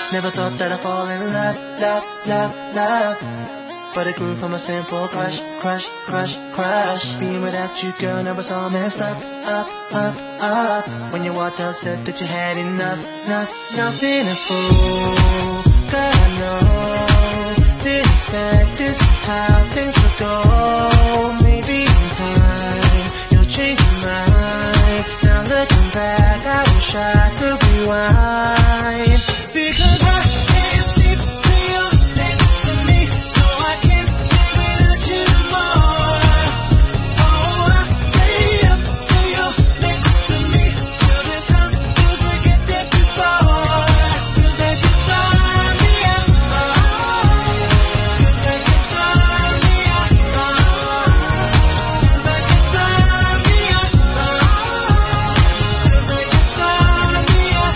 Never thought that I'd fall in love, love, love, love. But it grew from a simple crush, crush, crush, crush. Being without you, girl, now it's all messed up, up, up, up. When you walked out, said that you had enough, nothing a fool. God, I know, didn't expect this is how things would go. Maybe in time, you'll change your mind. Now looking back, I wish I could rewind. Because I can't sleep till you're next to me, so I can't live without you no more. Oh, I stay up till you're next to me, till the time feels like it did before. Feels like it's on me out. Feels like it's on me out. Feels like it's on me out. Feels like it's on me out.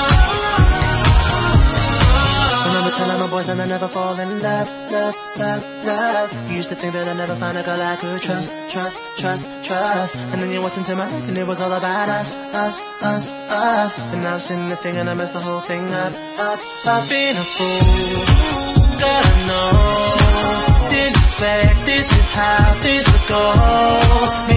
Remember telling my boys that I never fall in love, love, love, love. You used to think that I'd never find a girl I could trust, trust, trust, trust. And then you walked into my life and it was all about us, us, us, us. And now I'm sitting there thinking I messed the whole thing up, up. I've been a fool, God I know. Didn't expect this is how things would go.